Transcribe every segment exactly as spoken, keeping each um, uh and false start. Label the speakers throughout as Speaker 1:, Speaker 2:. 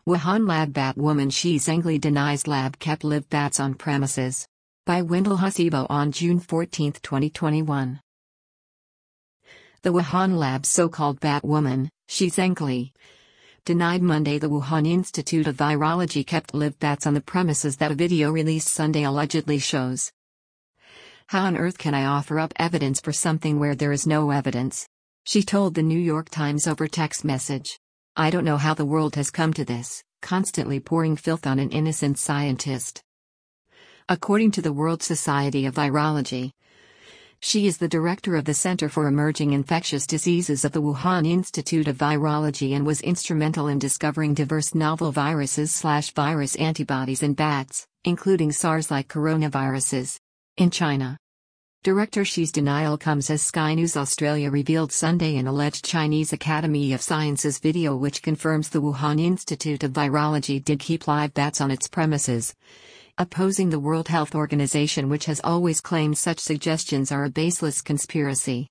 Speaker 1: Wuhan lab bat woman Shi Zhengli denies lab kept live bats on premises. By Wendell Hasibo on June fourteenth, twenty twenty-one. The Wuhan lab's so-called bat woman, Shi Zhengli, denied Monday the Wuhan Institute of Virology kept live bats on the premises that a video released Sunday allegedly shows. How on earth can I offer up evidence for something where there is no evidence? She told the New York Times over text message. I don't know how the world has come to this, constantly pouring filth on an innocent scientist. According to the World Society of Virology, she is the director of the Center for Emerging Infectious Diseases of the Wuhan Institute of Virology and was instrumental in discovering diverse novel viruses/virus antibodies in bats, including SARS-like coronaviruses, in China. Director Shi's denial comes as Sky News Australia revealed Sunday an alleged Chinese Academy of Sciences video which confirms the Wuhan Institute of Virology did keep live bats on its premises, opposing the World Health Organization, which has always claimed such suggestions are a baseless conspiracy.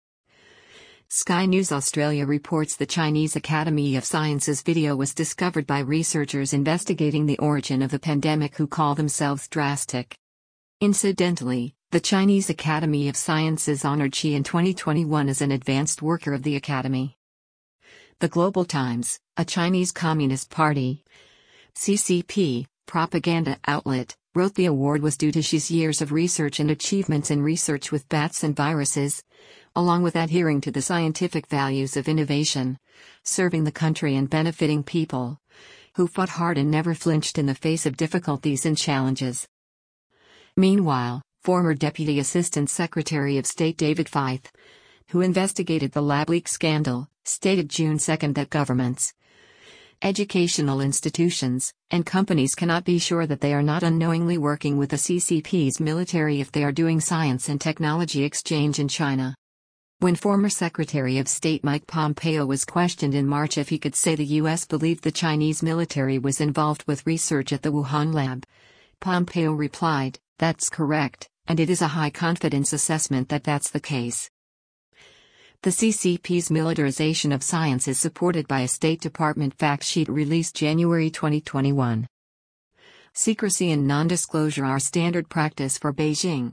Speaker 1: Sky News Australia reports the Chinese Academy of Sciences video was discovered by researchers investigating the origin of the pandemic who call themselves Drastic. Incidentally, the Chinese Academy of Sciences honored Shi in twenty twenty-one as an advanced worker of the Academy. The Global Times, a Chinese Communist Party (C C P) propaganda outlet, wrote the award was due to Shi's years of research and achievements in research with bats and viruses, along with adhering to the scientific values of innovation, serving the country and benefiting people, who fought hard and never flinched in the face of difficulties and challenges. Meanwhile, former Deputy Assistant Secretary of State David Feith, who investigated the lab leak scandal, stated June second that governments, educational institutions, and companies cannot be sure that they are not unknowingly working with the C C P's military if they are doing science and technology exchange in China. When former Secretary of State Mike Pompeo was questioned in March if he could say the U S believed the Chinese military was involved with research at the Wuhan lab, Pompeo replied, "That's correct, and it is a high-confidence assessment that that's the case." The C C P's militarization of science is supported by a State Department fact sheet released January twenty twenty-one. Secrecy and non-disclosure are standard practice for Beijing.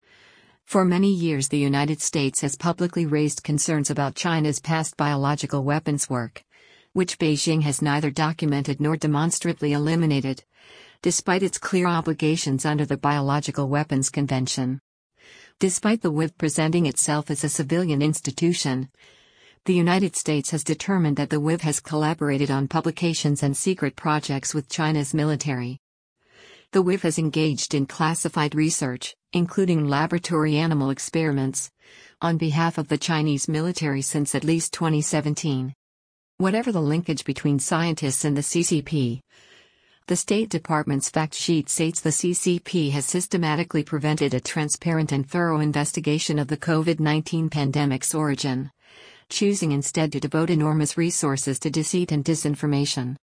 Speaker 1: For many years the United States has publicly raised concerns about China's past biological weapons work, which Beijing has neither documented nor demonstrably eliminated, despite its clear obligations under the Biological Weapons Convention. Despite the W I V presenting itself as a civilian institution, the United States has determined that the W I V has collaborated on publications and secret projects with China's military. The W I V has engaged in classified research, including laboratory animal experiments, on behalf of the Chinese military since at least twenty seventeen. Whatever the linkage between scientists and the C C P, the State Department's fact sheet states the C C P has systematically prevented a transparent and thorough investigation of the COVID nineteen pandemic's origin, choosing instead to devote enormous resources to deceit and disinformation.